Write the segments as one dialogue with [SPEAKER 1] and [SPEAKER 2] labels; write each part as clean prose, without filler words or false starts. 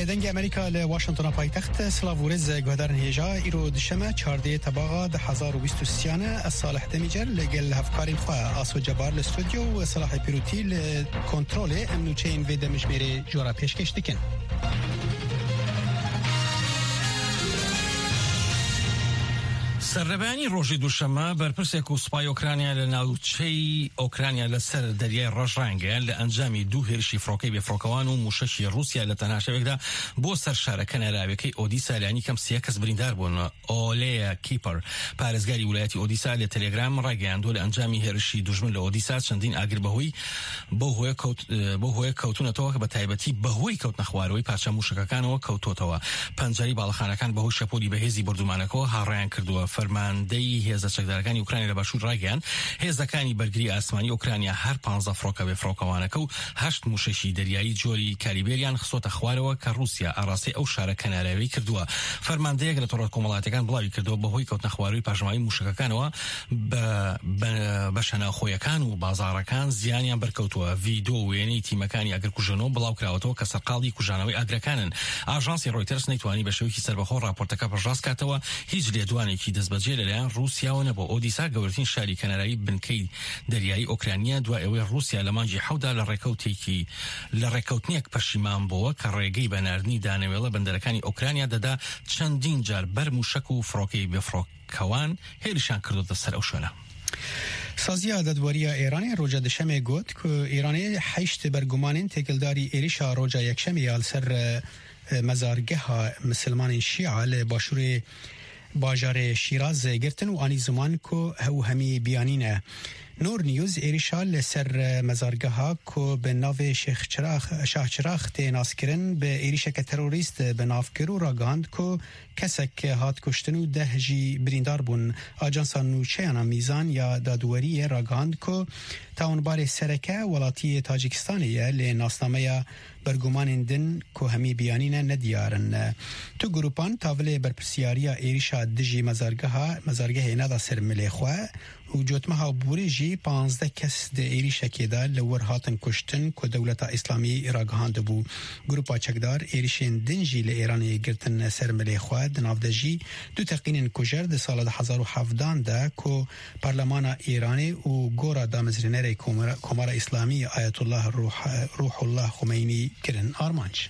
[SPEAKER 1] لدنگ امریکا لواشنطن پایتخت سلاورز گهدارن هیجا ایرو دشمه 14 تباغا 1023 الصالح دمیجر لگل هفکارین خواه آسو جبار لستودیو و صلاح پیروتی لکنترول امنوچین و دمجمیر جورا پیشکش دکن.
[SPEAKER 2] سربانی روزی دوشنبه برپرسیک و سپای اوکراینیا لناوچه اوکراینیا لسر دریای رژرانگه لانجامی دو هرشی فروکی به فروکوان و موششی روسیا لتناشویکدا بو سرشار کناراوی که اودیسا لانی کم سیاکس بریندار بون اولیا کیپر پارزگاری ولایتی اودیسا لتلگرام راگاندو لانجامی هرشی دژمن لاودیسا چندین اگر بهوی بهوی کوتونه توه به تایبتی بهوی کوت نخواروی پاچا موشککان و کوتوتوا پنجری بالخانکان بهو شپولی به هزی بردومانکو هاران کردو فرماندهی هێزە چەکدارەکانی ئوکراینیا لە باشوور ڕاگەیاند هێزەکانی بەرگری ئاسمانی ئوکراینیا هەر 15 فڕۆکە بێ فڕۆکەوانەکە و 8 موشەشی دەریایی جۆری کالیبێریان خستۆتە خوارەوە کە رووسیا ئاڕاستی ئەو شارە کەناراوی کردووە. فەرماندەیەک لە تۆڕەت کۆمەڵاتیەکان بڵاوی کردەوە بەهۆی کەوتنە خوارەوەی پاژەماوی موشەکەکانەوە بە شەناخۆیەکان و بازاڕەکان زیانیان بەرکەوتووە. ڤیدۆ و وێنەی تیمەکانی ئەگرکوژانەوە بڵاو کراوەتەوە کە سەرقاڵی کوژانەوەی ئاگرەکانن. ئاژانسی ڕۆیتەرس نەیتوانی بە شێوەیەکی سەربەخۆ راپۆرتەکە پەرژاست کاتەوە هیچ لێدوانێکی دەستبەجێ لەلایەن رووسیاوە نەبوو. ئۆدیسا گەورەترین شاری کەناراوی بنکەی دەریایی ئۆکرانیا دوای ئەوەی رووسیا لە مانگی 7دا لە ڕێکەوتنێک پەشیمان بووە کە ڕێگەی بەناردنی دانەوێڵە بەندەرەکانی ئۆکرانیا دەدا چەندین جار بەر موشک و فڕۆکەی بفڕۆکەوان هێرشان کردوتە سەر ئەو شوێنە.
[SPEAKER 1] سازیا دادواریا ایرانی روجا دشمه گوت که ایرانی 8 برگمانین تکلداری ایریشا روجا یکشمی آل سر مزارگه مسلمان شیعه لباشور باجار شیراز گرتن و آنی زمان که هو همی بیانینه. نور نیوز ایریشا لسر مزارگه ها که به ناو شاه چراغ تیناس کرن به ایریشا که تروریست به ناو کرو را گاند که کسک هات کشتن و 10 جی بریندار بون. آجانسا نوچه انا میزان یا دادواری را گاند که تاونبار سرکه ولاتی تاجیکستانیه لناسنامه برگمان دن که همی بیانینه ندیارن. تو گروپان تاوله برپرسیاریا ایریشا دجی مزارگه ندا سر ملیخواه و جوتمه ها بوری جی 15 کس ده ایریشا که دا لور هاتن کشتن که دولت اسلامی راگهانده بو. گروپا چکدار ایریشین دنجی لإیرانی گرتن سر ملیخواه دناف دجی دو تقینن کجر ده سال 2017 ده که پارلمان ایرانی و گورا دامزرینر کمار اسلامی آیت الله روح الله خمینی کرن آرمانچ.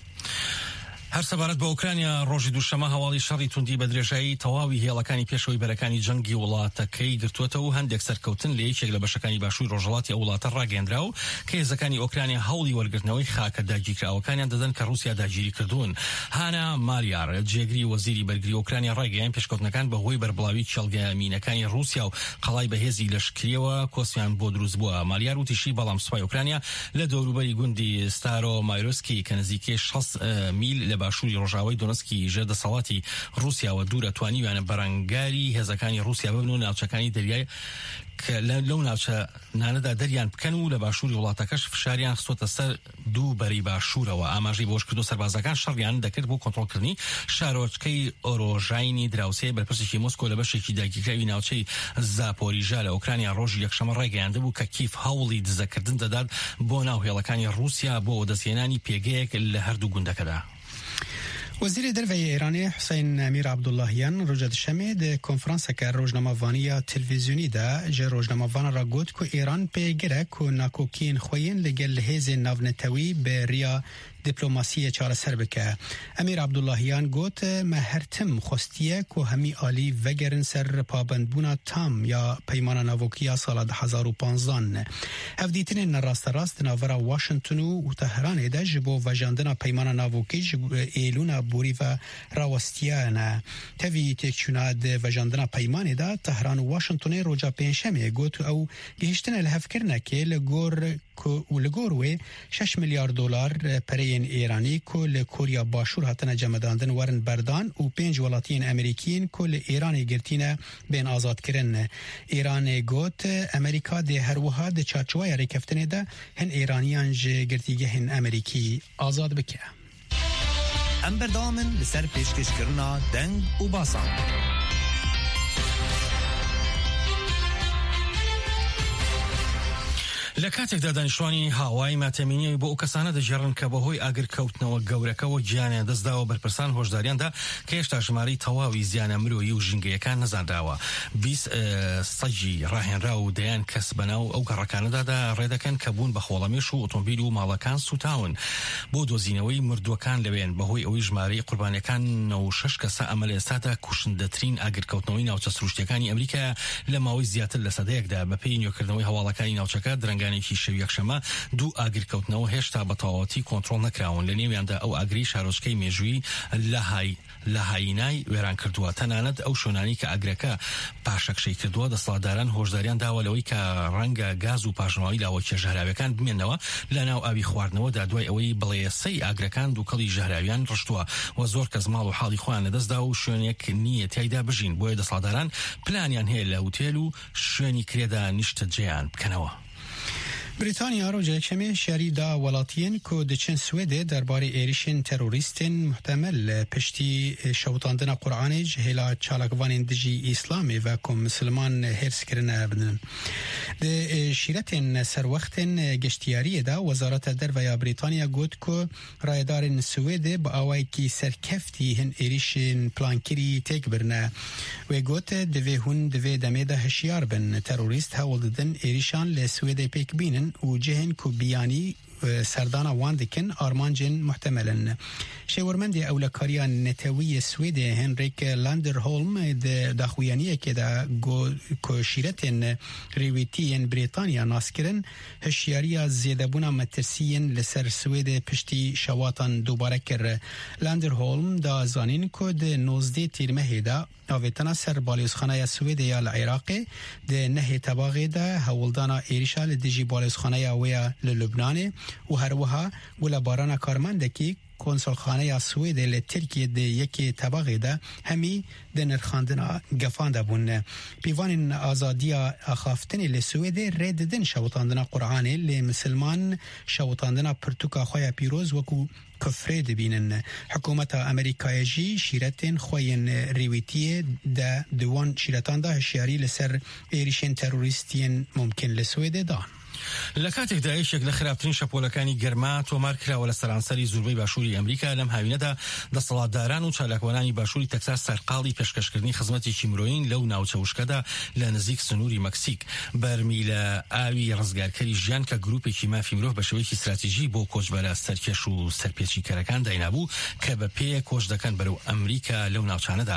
[SPEAKER 2] هەر سەبارەت بە ئۆکرانیا ڕۆژی دووشەمە هەواڵی شەڕی توندی بە درێژایی تەواوی هێڵەکانی پێشەوەی بەرەکانی جەنگی وڵاتەکەی گرتووەتەوە و هەندێک سەرکەوتن لە یەکێک لە بەشەکانی باشووری ڕۆژهەڵاتی ئەو وڵاتە ڕاگەیەندرا و کە هێزەکانی ئۆکرانیا هەوڵی وەرگرتنەوەی خاکە داگیرکراوەکانیان دەدەن کە رووسیا داگیری کردوون. هانا مالیار جێگری وەزیری بەرگری ئۆکرانیا ڕاگەیان پێشکەوتنەکان بەهۆی بەربڵاوی چێڵگەمینەکانی رووسیا و قەڵای بەهێزی لەشکریەوە کۆسیان بۆ دروست بووە. مالیار وتیشی بەڵام سوپای ئۆکرانیا لە دەوروبەری گوندی ستارۆ مایرۆسکی کە نزیکەی 6 میل لە باشووری ڕۆژاوای دۆنسکی ژێر دەسەڵاتی رووسیاوە دوورە توانیویانە بەرەنگاری هێزەکانی رووسیا ببن و ناوچەکانی دەریای کە لەو ناوچە نانەدا دەریان بکەن و لە باشووری وڵاتەکەش فشاریان خستۆتە سەر دوو بەری باشوورەوە. ئاماژەی بۆش کردو سەربازەکان شەڕیان دەکرد بۆ کۆنتڕۆڵکردنی شارۆچکەی ئۆرۆژاینی دراوسێ بەرپرسێکی مۆسکۆ لە بەشێکی داگیرکراوی ناوچەی زاپۆریژا لە ئۆکرانیا ڕۆژی یەکشەمە ڕاگەیاندە بوو کە کیف هەوڵی دزەکردن دەدات بۆ ناوهێڵەکانی رووسیا بۆ دەستهێنانی پێگەیەک لە هەردوو گوندەکەدا.
[SPEAKER 1] وزیر دروی ایرانی حسین امیر عبداللهیان روز دوشنبه ده کنفرانس که روزنامه‌وانی تلویزیونی ده جه روزنامه‌وان را گفت که ایران پیگیره که ناکوکین خوین لگل هیز ناونتوی به ریا دیپلماسی چاره سر بکه. امیر عبداللهیان گفت مهرتم خستیه که همی عالی وگرن سر پابندبونا تام یا پیمان ناوکیا سال 2015 هفدیتن راست ناورا واشنطن و تهران ده جبو وجاندنا پیمان ناوکی جبو ایلونا بوری و راوستیانه توی تکچونا ده وجاندنا پیمان ده تهران و واشنطن روجا پنجشنبه گفت او گهشتن الهفکرنه که لگوروی 6 میلیارد دلار پرین ایرانی که لکوریا باشور هاتنه جمداندن ورن بردان و 5 ولاتین امریکین که لإیران گرتینه بین آزاد کرن. ایران گوت امریکا ده هر وها ده چارچوای ریکفتنه ده هن ایرانیان جه گرتیگه هن امریکی آزاد بکه.
[SPEAKER 3] ام بردامن لسر پیشکش کرنا دنگ و باسان.
[SPEAKER 2] لە کاتێکدا دانیشتوانی هاوای ماتەمینی بۆ ئەو کەسانە دەژێڕن کە بەهۆی ئاگرکەوتنەوە گەورەکەەوە گیانیان دەستداوە بەرپرسان هۆشداریاندا کە هێشتا ژمارەی تەواوی زیانە مرۆیی و ژینگەیەکان نەزاندراوە. 20 سەگی ڕاهێنرا و دەیان کەس بەناو ئەو گەڕەکانەدادا ڕێدەکەن کە بوون بە خۆڵەمێش و ئۆتۆمبیل و ماڵەکان سوتاون بۆ دۆزینەوەی مردووەکان لەوێن بەهۆی ئەوەی ژمارەی قوربانیەکان 96 کەسە ئەمە لە ئێستادا کوشندەترین ئاگرکەوتنەوەی ناوچە سروشتیەکانی ئەمریکا لە ماوەی زیاتر لە سەدەیەکدا بەپێی نوێکردنەوەی هەواڵەکانی ناوچەکە درەنگانێکی شەوی یەکشەمە دوو ئاگرکەوتنەوە هێشتا بە تەواوەتی کۆنتڕۆڵ نەکراون لە نێویاندا ئەو ئاگری شارۆچکەی مێژووی لە هاینای وێران کردووە. تەنانەت ئەو شوێنانی کە ئاگرەکە پاشەکشەی کردووە دەسەڵاتداران هۆشداریان داوە لەوەی کە ڕەنگە گاز و پاژنەوەی لاوەکیە ژەهراویەکان بمێنەوە لە ناو ئاوی خواردنەوەدا دوای ئەوەی بڵێسەی ئاگرەکان دووکەڵی ژەهراویان ڕشتووە و زۆر کەس ماڵ و حاڵی خۆیان لەدەستدا و شوێنێک نییە تایدا بژین. بۆیە دەسەڵاتداران پلانیان هەیە لە هوتێل و شوێنی کرێدا نیشتە جێیان بکەنەوە.
[SPEAKER 1] بریتانیا ڕۆژە یەکشەمێ شاریدا وڵاتیان کە دەچن سوێدێ دەربارەی عێریشên terorîstên muhtemel piştî şewtandina Qur'anê ji hêla çalakvanên dijî Îslamê ve ku Müslüman hêrskirine bidin. Di şîretên serwextên geştiyariyê de Wezareta Derveya Brîtanya got ku rayedarên Swêdê bi awayekî serkeftî hin êrişên plankirî têk birine. Wê got divê hûn di vê demê de hişyar bin. Terorîst hewl didin êrişan li Swêdê pêk bînin و جهن کو بیانی سردانا وان دکن آرمانجن محتملن. شورمندی اولکاریا نتوی سوید هنریک لاندرهولم داخویانیه که دا کو شیرتن ریویتین بریتانیا ناسکرن هشیاریا زیدبونا مترسین لسر سوید پشتی شواتان دوباره کر. لاندرهولم دا زانین که ده 19 تیرمه دا آویتنا سر بالیوزخانه سویدیا العراقی ده نه تباغی ده هولدانا ایریشا لدیجی بالیوزخانه ویا للبنانه و هر وها ولا بارانا کارمندکی کنسولخانه سوید ل ترکیه ده یکی طبقه ده همی ده نرخاندنا گفانده بون. پیوان آزادیا اخافتن ل سوید رددن شوتاندنا قرآن ل مسلمان شوتاندنا پرتوکا خویا پیروز وکو کفره دبینن. حکومت امریکای جی شیرتن خوین ریویتیه ده دوان شیرتان ده هشیاری لسر ایریشن تروریستین ممکن لسوید دان.
[SPEAKER 2] لە کاتێکدا یەکێک لە خراپترین شەپۆلەکانی گەرما تۆمار کراوە لە سەرانسەری زووربەی باشووری ئەمریکا لەم هاوینەدا دەسەڵاتداران و چالاکوانانی باشووری تەکساس سەرقاڵی پێشکەشکردنی خزمەتێکی مرۆیین لەو ناوچە وشکەدا لە نزیک سنووری مەکسیک بەرمی لە ئاوی ڕزگارکەری ژیان کە گروپێکی مافی مرۆڤ بە شێوەیەکی استراتیژی بۆ کۆچبەرە سەرکێش و سەرپێچیکەرەکان داینابوو کە بە پێ کۆچ دەکەن بەرەو ئەمریکا لەو ناوچانەدا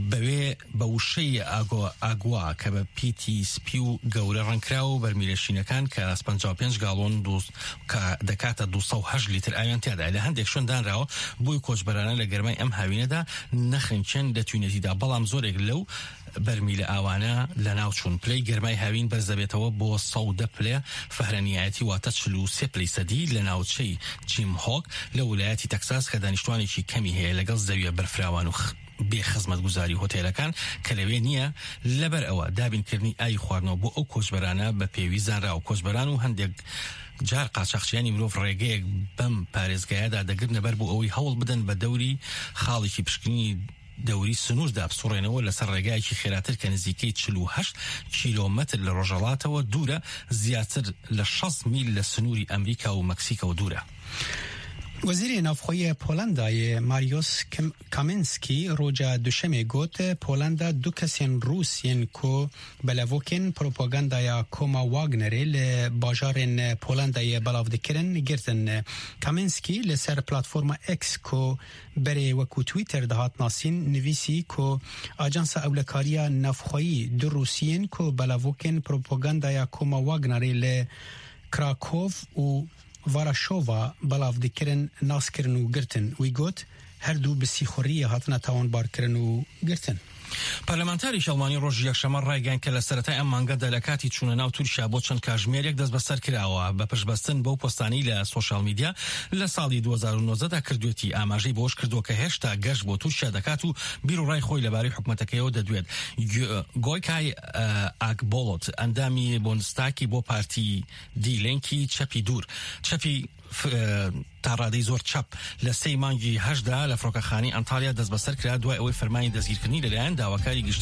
[SPEAKER 2] بە وشەی ئاگوا کە بە پیتی سپی و گەورە ڕەنکراوە بەرمیلەشینەکان کە 55 گاڵۆن دەکاتە 208 لیتر ئاویان تیادا لە هەندێک شوێن دانراوە بۆی کۆچبەرانە لە گەرمای ئەم هاوینەدا نەخنچێن دەتوینێتیدا بەڵام زۆرێک لەو بەرمیلە ئاوانە لە ناو چوون پلەی گەرمای هاوین بەرزەبێتەوە بۆ 110 پلێ فەهرەنیایەتی واتە 43 پلەی سەدی لە ناوچەی جیم هۆک لە ویلایەتی تەکساس کە دانیشتوانێکی کەمی هەیە لەگەڵ زەویە بەرفراوان و بێ خزمەتگوزاری هۆتێلەکان کە لەوێ نییە. لەبەر ئەوە دابینکردنی ئای خواردنەوە بۆ ئەو کۆچبەرانە بە پێوی زانرا و کۆچبەران و هەندێک جار قاچاقچیانی مرۆڤ ڕێگەیەک بەم پارێزگایەدا دەگرن لەبەر بۆ ئەوەی هەوڵ بدەن بە دەوری خاڵێکی پشکنی دەوری سنووردا بسوڕێنەوە لەسەر ڕێگایەکی خێراتر کە نزیکەی 48 کیلۆمەتر لە ڕۆژەڵاتەوە دوورە، زیاتر لە 6 میل لە سنووری ئەمریکا و مەکسیکەوە دوورە.
[SPEAKER 1] وزیر نافخوی پولندای ماریوس کامنسکی روجا دوشمه گوت پولندا دو کسین روسین کو بلوکن پروپاگاندایا کوما واگنری لباجارن پولندای بلاودکرن گرتن. کامنسکی لسر پلاتفورم اکس کو بری وکو تویتر دهات ناسین نویسی کو آجانس اولکاریا نافخوی دو روسین کو بلوکن پروپاگاندایا کوما واگنری لکراکوف و وارشاوا بلاو دکرن ناسکرن و گرتن. وی گوت هر دو بسیخوری هاتنا تاوان بار کرن و گرتن.
[SPEAKER 2] پارلەمانتاری ئەڵمانی ڕۆژی یەکشەمە ڕایگەیاند کە لە سەرەتای ئەم مانگەدا لە کاتی چوونە ناو تورکیا بۆ چەند کاتژمێرێک دەست بەسەر کراوە بە پشتبەستن بەو پۆستانەی لە سۆشیال میدیا لە ساڵی 2019دا کردوێتی ئاماژەی بۆش کردووە کە هێشتا گەشت بۆ تورکیا دەکات و بیر و ڕای خۆی لەبارەی حکوومەتەکەیەوە دەدوێت. گۆیکای ئاکبۆڵۆت ئەندامی بۆنستاکی بۆ پارتی دیلێنکی چەپی دوور چەپی تا ڕادەی زۆر چەپ لە 3 مانگی 8دا لە فڕۆکەخانەی ئەنتالیا دەست بەسەر کرا دوای ئەوەی فەرمانی دەستگیرکردنی لەلایەن داواکاری گشتی